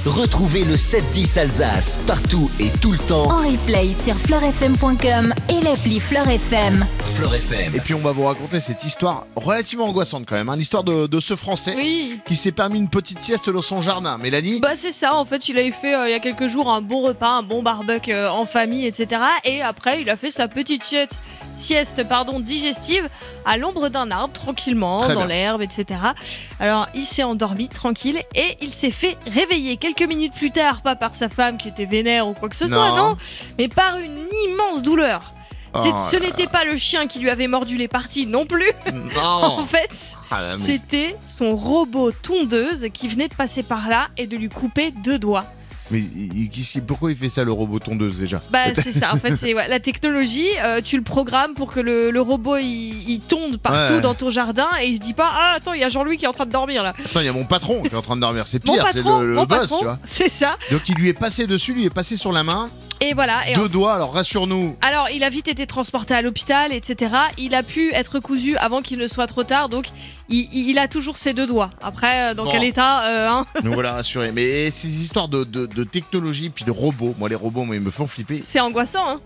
Retrouvez le 7-10 Alsace partout et tout le temps En replay sur fleurfm.com et l'appli Fleur FM. Fleur FM. Et puis on va vous raconter cette histoire relativement angoissante quand même, hein, l'histoire de ce Français qui s'est permis une petite sieste dans son jardin. Mélanie ? Bah c'est ça, en fait il avait fait il y a quelques jours un bon repas, un bon barbecue en famille, etc. Et après il a fait sa petite sieste digestive à l'ombre d'un arbre, tranquillement, Très dans bien. l'herbe, etc. Alors il s'est endormi tranquille et il s'est fait réveiller quelques minutes plus tard, pas par sa femme qui était vénère ou quoi que ce soit, non, mais par une immense douleur. Ce n'était pas le chien qui lui avait mordu les parties non plus. Non. En fait, Ah, mais- c'était son robot tondeuse qui venait de passer par là et de lui couper 2 doigts. Mais pourquoi il fait ça, le robot tondeuse, déjà ? Bah c'est ça, en fait c'est la technologie, tu le programmes pour que le robot il tonde partout dans ton jardin et il se dit pas ah attends il y a Jean-Louis qui est en train de dormir là. Attends, il y a mon patron qui est en train de dormir, c'est Mon pire, patron, c'est le mon boss, patron, tu vois. c'est ça. Donc il lui est passé dessus, lui est passé sur la main, Et voilà. Et 2 doigts, alors rassure-nous. alors il a vite été transporté à l'hôpital, etc. Il a pu être cousu avant qu'il ne soit trop tard, donc il a toujours ses 2 doigts. Après dans quel état Nous voilà rassurés. Mais ces histoires de technologie puis de robots, moi les robots ils me font flipper. C'est angoissant hein.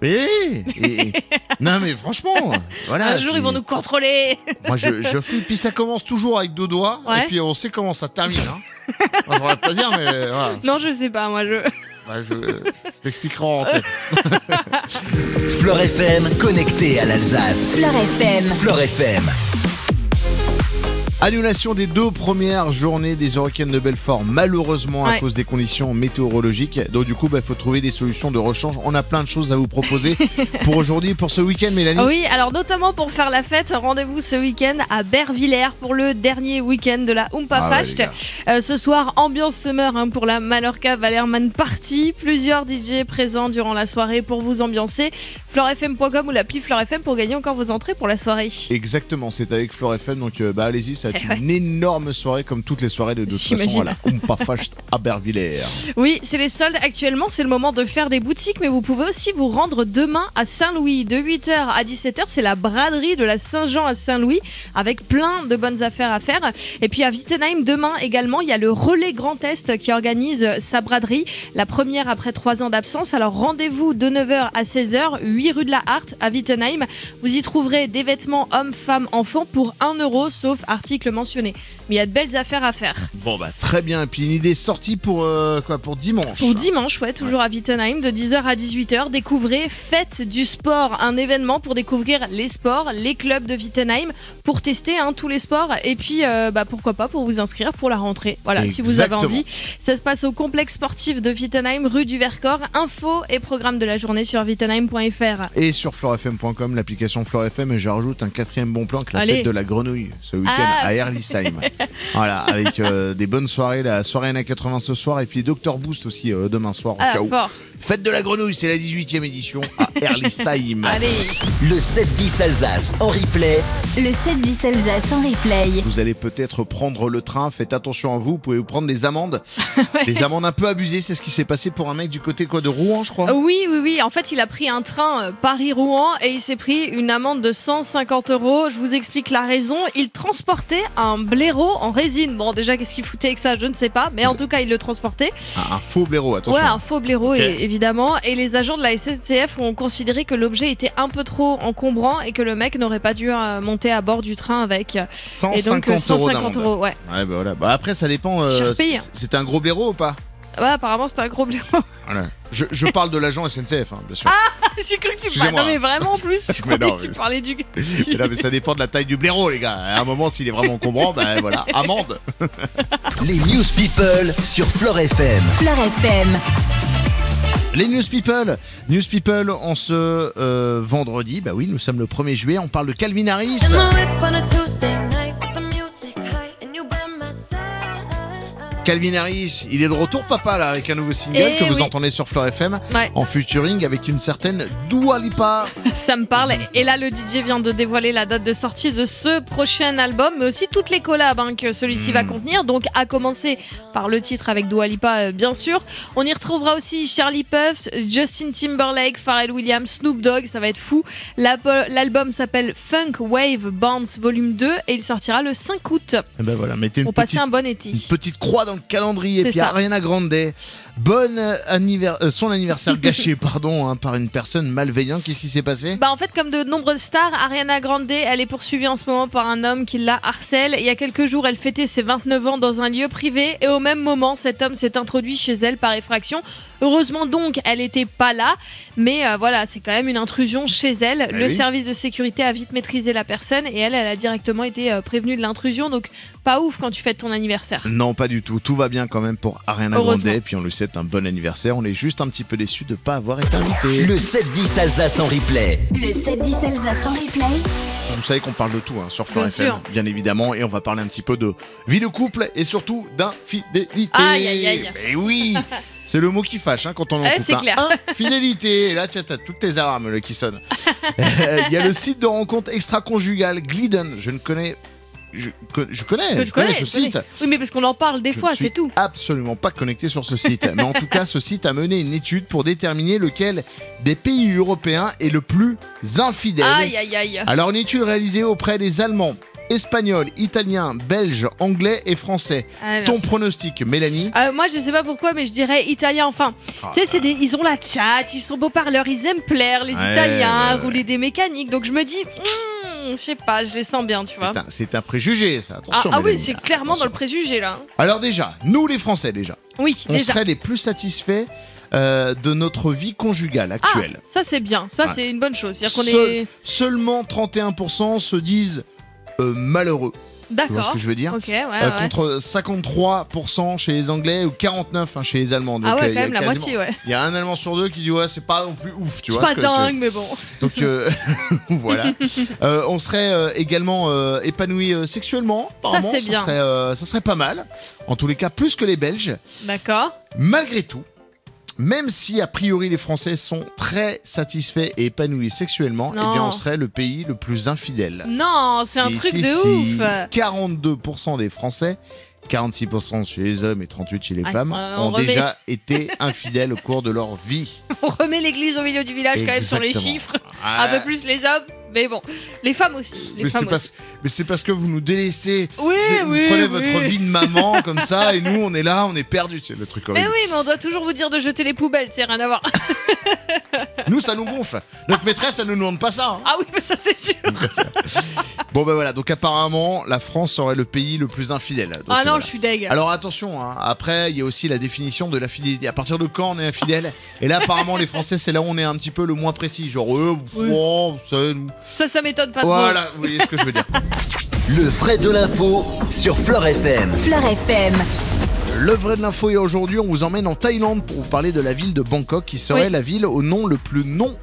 Non mais franchement, voilà. Un jour ils vont nous contrôler. Moi je flippe, puis ça commence toujours avec 2 doigts, Ouais. et puis on sait comment ça termine. Hein. Moi, je voudrais pas dire, mais voilà. Non je sais pas moi je... Bah, je t'expliquerai en tête. Fleur FM, connecté à l'Alsace. Fleur FM. Fleur FM. Annulation des 2 premières journées des Hurricanes de Belfort, malheureusement à cause des conditions météorologiques. Donc du coup, il faut trouver des solutions de rechange. On a plein de choses à vous proposer pour aujourd'hui, pour ce week-end, Mélanie. Oui, alors notamment pour faire la fête, rendez-vous ce week-end à Bervillers pour le dernier week-end de la Oompa Fest. Ce soir, ambiance summer pour la Mallorca Valerman Party. Plusieurs DJ présents durant la soirée pour vous ambiancer. fleurfm.com ou l'appli Fleur FM pour gagner encore vos entrées pour la soirée. Exactement, c'est avec Fleur FM, donc allez-y, ça va être une énorme soirée comme toutes les soirées de toute façon à la Oompa Fest à Bervillers. Oui, c'est les soldes actuellement, c'est le moment de faire des boutiques, mais vous pouvez aussi vous rendre demain à Saint-Louis. De 8h à 17h, c'est la braderie de la Saint-Jean à Saint-Louis, avec plein de bonnes affaires à faire. Et puis à Wittenheim, demain également, il y a le Relais Grand Est qui organise sa braderie, la première après 3 ans d'absence. Alors rendez-vous de 9h à 16h, 8 rue de la Harte à Wittenheim. Vous y trouverez des vêtements hommes, femmes, enfants pour 1 €, sauf articles mentionnés. Mais il y a de belles affaires à faire. Bon très bien, et puis une idée sortie pour dimanche. Pour dimanche, toujours à Wittenheim, de 10h à 18h, découvrez Fête du Sport, un événement pour découvrir les sports, les clubs de Wittenheim, pour tester tous les sports, et puis pourquoi pas pour vous inscrire pour la rentrée. Voilà, Exactement. si vous avez envie. Ça se passe au complexe sportif de Wittenheim, rue du Vercors. Info et programme de la journée sur wittenheim.fr. Et sur fleurfm.com, l'application Fleur FM, et je rajoute un 4e bon plan, que la Allez. fête de la grenouille ce week-end à Erlisheim. Voilà, avec des bonnes soirées, la soirée Anna 80 ce soir, et puis Dr Boost aussi demain soir, au cas où. Fort. Fête de la grenouille, c'est la 18e édition à Erlisheim. Allez. Le 7-10 Alsace en replay. Le 7-10 Alsace en replay. Vous allez peut-être prendre le train, faites attention à vous, pouvez vous prendre des amendes. Des amendes un peu abusées, c'est ce qui s'est passé pour un mec du côté de Rouen, je crois. Oui. En fait, il a pris un train Paris-Rouen et il s'est pris une amende de 150 €. Je vous explique la raison. Il transportait un blaireau en résine. Bon, déjà, qu'est-ce qu'il foutait avec ça, je ne sais pas. Mais en tout cas, il le transportait. Un faux blaireau, attention. Ouais, un faux blaireau, Ok. évidemment. Et les agents de la SNCF ont considéré que l'objet était un peu trop encombrant et que le mec n'aurait pas dû monter à bord du train avec. 150 et donc, 150 €. ouais. Ouais, voilà. Après, ça dépend. Cher payé. C'était un gros blaireau ou pas? Ouais, apparemment, c'était un gros blaireau. Voilà. Je parle de l'agent SNCF, bien sûr. J'ai cru que tu Excusez-moi. parlais. Non, mais vraiment, en plus, je Mais non, croyais que tu mais- parlais du. Mais là, mais ça dépend de la taille du blaireau, les gars. À un moment, s'il est vraiment encombrant, voilà, amende. Les News People sur Fleur FM. Fleur FM. Les News People, en ce vendredi, oui, nous sommes le 1er juillet, on parle de Calvin Harris. Calvin Harris, il est de retour, papa, là, avec un nouveau single que vous entendez sur Fleur FM, en featuring avec une certaine Dua Lipa. Ça me parle. Et là, le DJ vient de dévoiler la date de sortie de ce prochain album, mais aussi toutes les collabs que celui-ci va contenir. Donc, à commencer par le titre avec Dua Lipa, bien sûr. On y retrouvera aussi Charlie Puth, Justin Timberlake, Pharrell Williams, Snoop Dogg. Ça va être fou. L'album s'appelle Funk Wave Bounce Volume 2 et il sortira le 5 août. Et voilà, mettez Pour passer un bon été. une petite croix dans dans le calendrier. C'est Puis ça. Ariana Grande, son anniversaire gâché par une personne malveillante. Qu'est-ce qui s'est passé? En fait, comme de nombreuses stars, Ariana Grande, elle est poursuivie en ce moment par un homme qui la harcèle. Il y a quelques jours, elle fêtait ses 29 ans dans un lieu privé et au même moment, cet homme s'est introduit chez elle par effraction. Heureusement donc, elle n'était pas là, mais voilà, c'est quand même une intrusion chez elle. Le service de sécurité a vite maîtrisé la personne et elle a directement été prévenue de l'intrusion, donc pas ouf quand tu fêtes ton anniversaire. Non, pas du tout. Tout va bien quand même pour Ariana Grande, puis on lui souhaite un bon anniversaire. On est juste un petit peu déçus de ne pas avoir été invité. Le 7-10 Alsace en replay. Le 7-10 Alsace en replay. Vous savez qu'on parle de tout sur Fleur Bien FM, sûr. bien évidemment, et on va parler un petit peu de vie de couple et surtout d'infidélité. Aïe, aïe, aïe. Mais oui, c'est le mot qui fâche quand on en couple. c'est clair. Infidélité. Et là, tu as toutes tes alarmes qui sonnent. Il y a le site de rencontre extra-conjugale Glidden. Je connais ce site. Oui, mais parce qu'on en parle des fois, c'est tout. Je ne suis absolument pas connecté sur ce site. Mais en tout cas, ce site a mené une étude pour déterminer lequel des pays européens est le plus infidèle. Aïe, aïe, aïe. Alors, une étude réalisée auprès des Allemands, Espagnols, Italiens, Belges, Anglais et Français. Alors, Ton pronostic, Mélanie? moi, je sais pas pourquoi, mais je dirais italien. Enfin, tu sais, ils ont la tchatche, ils sont beaux parleurs, ils aiment plaire, les Italiens, rouler des mécaniques. Donc, je me dis, je sais pas, je les sens bien, tu vois. C'est un préjugé, ça. Attention, oui, Mélanie, c'est clairement attention. dans le préjugé, là. Alors déjà, nous les Français, Oui, on déjà. serait les plus satisfaits de notre vie conjugale actuelle. Ça, c'est bien. Ça, c'est une bonne chose. C'est-à-dire qu'on est... Seulement 31% se disent malheureux. Tu vois ce D'accord. que je veux dire? Ok, ouais. Contre 53% chez les Anglais ou 49% chez les Allemands. Donc, Ah ouais, il y quand a même, la quasiment- moitié, ouais. Il y a un Allemand sur deux qui dit ouais, c'est pas non plus ouf. Tu C'est vois pas ce que tu veux- dingue, mais bon. Donc voilà. On serait également épanoui sexuellement. Apparemment, c'est bien. Ça serait pas mal. En tous les cas, plus que les Belges. D'accord. Malgré tout, même si a priori les Français sont très satisfaits et épanouis sexuellement, eh Non. bien on serait le pays le plus infidèle. Non, c'est un truc de ouf. 42% des Français, 46% chez les hommes et 38% chez les Ah, femmes, on ont remet. déjà été infidèles au cours de leur vie. On remet l'église au milieu du village quand même sur les Exactement. chiffres. Un peu plus les hommes, mais bon. Les femmes aussi. Mais c'est parce que vous nous délaissez. Oui, Vous oui, prenez oui. votre vie de maman comme ça et nous on est là, on est perdus. C'est le truc Mais horrible. oui, mais on doit toujours vous dire de jeter les poubelles, c'est rien à voir. Nous ça nous gonfle. Notre maîtresse elle nous demande pas ça. Ah oui, mais ça c'est sûr. Bon ben voilà, donc apparemment la France serait le pays le plus infidèle. Donc, Ah non, voilà. je suis deg. Alors attention, après il y a aussi la définition de la fidélité. À partir de quand on est infidèle? Et là apparemment les Français c'est là où on est un petit peu le moins précis. Genre bon, Ça m'étonne pas trop. voilà, vous voyez ce que je veux dire. Le vrai de l'info sur Fleur FM. Fleur FM. Le vrai de l'info et aujourd'hui on vous emmène en Thaïlande pour vous parler de la ville de Bangkok qui serait la ville au nom le plus long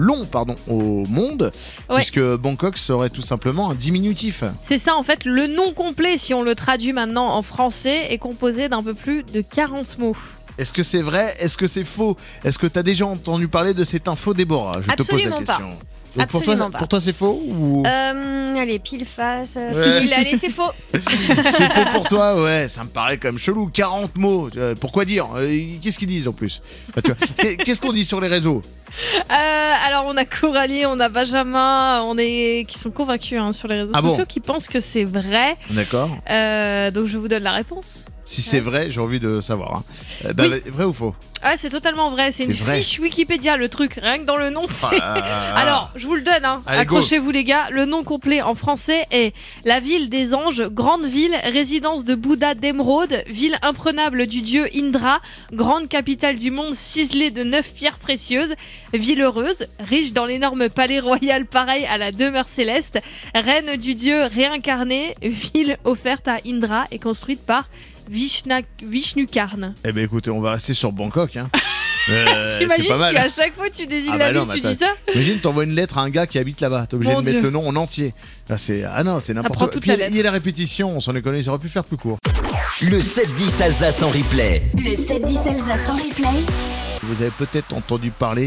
au monde, puisque Bangkok serait tout simplement un diminutif. C'est ça en fait, le nom complet, si on le traduit maintenant en français, est composé d'un peu plus de 40 mots. Est-ce que c'est vrai? Est-ce que c'est faux? Est-ce que tu as déjà entendu parler de cette info, Déborah? Je te pose la Absolument pas. question. Donc Absolument pas. pour toi c'est faux ou... Allez, pile face. Ouais. Pile, allez, c'est faux. C'est faux pour toi? Ouais, ça me paraît quand même chelou. 40 mots, pourquoi dire? Qu'est-ce qu'ils disent en plus? Enfin, tu vois, qu'est-ce qu'on dit sur les réseaux? Alors on a Coralie, on a Benjamin, qui sont convaincus sur les réseaux sociaux, qui pensent que c'est vrai. D'accord. Donc je vous donne la réponse. Si c'est vrai, j'ai envie de savoir. Vrai ou faux? Ah, c'est totalement vrai, c'est une vrai. fiche Wikipédia, le truc, rien que dans le nom. Alors, je vous le donne, Allez, accrochez-vous les gars, le nom complet en français est la ville des anges, grande ville, résidence de Bouddha d'Émeraude, ville imprenable du dieu Indra, grande capitale du monde ciselée de 9 pierres précieuses, ville heureuse, riche dans l'énorme palais royal pareil à la demeure céleste, reine du dieu réincarné, ville offerte à Indra et construite par Vishnukarna. Eh ben écoutez, on va rester sur Bangkok. T'imagines c'est pas mal. si à chaque fois tu désignes Ah la bah ville, non, tu mais dis ça? Imagine, t'envoies une lettre à un gars qui habite là-bas. T'es obligé Mon de mettre Dieu. le nom en entier. Là, c'est n'importe prend quoi. toute Puis la il y a lettre. la répétition, on s'en est connu, ça aurait pu faire plus court. Le 7-10 Alsace en replay. Le 7-10 Alsace en replay. Vous avez peut-être entendu parler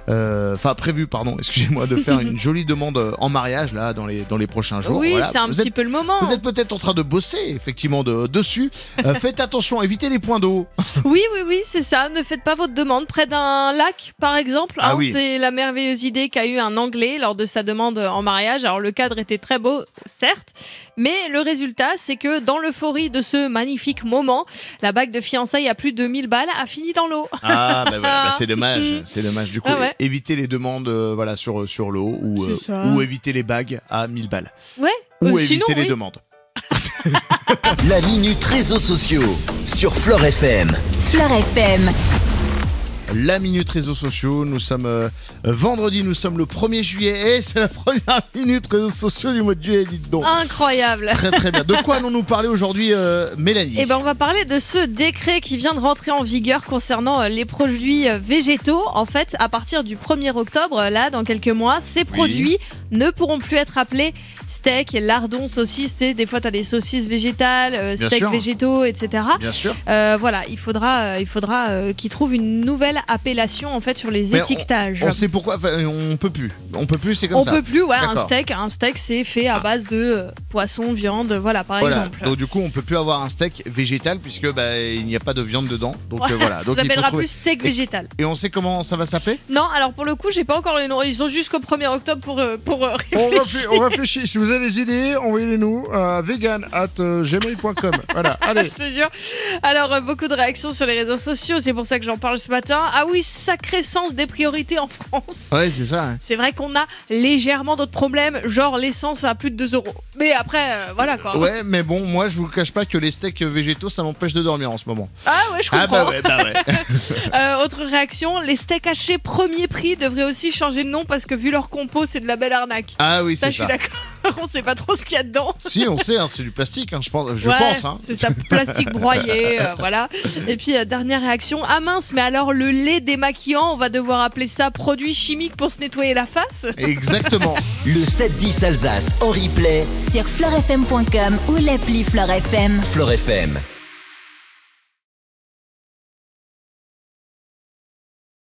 prévu, excusez-moi, de faire une jolie demande en mariage là dans les prochains jours. Oui, Voilà. c'est un petit peu le moment. Vous êtes peut-être en train de bosser effectivement dessus. Faites attention, évitez les points d'eau. Oui, c'est ça. Ne faites pas votre demande près d'un lac, par exemple. Ah oui. C'est la merveilleuse idée qu'a eu un Anglais lors de sa demande en mariage. Alors le cadre était très beau, certes, mais le résultat, c'est que dans l'euphorie de ce magnifique moment, la bague de fiançailles à plus de 1000 balles a fini dans l'eau. Ah c'est dommage. C'est dommage. Du coup, évitez les demandes sur l'eau ou évitez les bagues à 1000 balles. Ouais. Ou sinon, évitez les demandes. La minute réseaux sociaux sur Fleure FM. Fleure FM. La minute réseaux sociaux, nous sommes vendredi, nous sommes le 1er juillet et c'est la première minute réseaux sociaux du mois de juillet, dites donc. Incroyable. Très très bien. De quoi allons-nous parler aujourd'hui, Mélanie ? On va parler de ce décret qui vient de rentrer en vigueur concernant les produits végétaux. En fait, à partir du 1er octobre, là, dans quelques mois, ces produits ne pourront plus être appelés steak, lardons, saucisses. Des fois, tu as des saucisses végétales, steaks végétaux, etc. Bien sûr. Il faudra qu'ils trouvent une nouvelle appellation en fait sur les étiquetages. On sait pourquoi, on peut plus, c'est comme ça. On peut plus, un steak c'est fait à base de poisson, viande, par exemple. Donc du coup on peut plus avoir un steak végétal puisque il n'y a pas de viande dedans. Donc voilà. Ça s'appellera plus steak végétal. Et on sait comment ça va s'appeler ? Non, alors pour le coup j'ai pas encore les noms. Ils sont jusqu'au 1er octobre pour réfléchir. On réfléchit. Si vous avez des idées, envoyez-les-nous à vegan@gmail.com. Voilà, allez. Je te jure. Alors beaucoup de réactions sur les réseaux sociaux, c'est pour ça que j'en parle ce matin. Ah oui, sacré sens des priorités en France. Ouais, c'est ça. Hein. C'est vrai qu'on a légèrement d'autres problèmes, genre l'essence à plus de 2 €. Mais après, voilà quoi. Ouais, mais bon, moi je vous cache pas que les steaks végétaux, ça m'empêche de dormir en ce moment. Ah ouais, je comprends. Ah ouais. Autre réaction, les steaks hachés premier prix devraient aussi changer de nom parce que vu leur compo, c'est de la belle arnaque. Ah oui, c'est ça. Je suis d'accord. On sait pas trop ce qu'il y a dedans. Si, on sait, c'est du plastique, je pense. C'est ça, plastique broyé, voilà. Et puis, dernière réaction. Ah mince, mais alors le lait démaquillant, on va devoir appeler ça produit chimique pour se nettoyer la face ? Exactement. Le 7-10 Alsace en replay Sur fleurefm.com ou l'appli Fleure FM. Fleure FM.